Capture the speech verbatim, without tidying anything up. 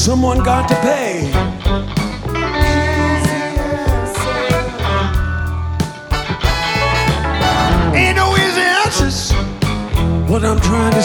Someone got to pay. Ain't no easy answers. What I'm trying to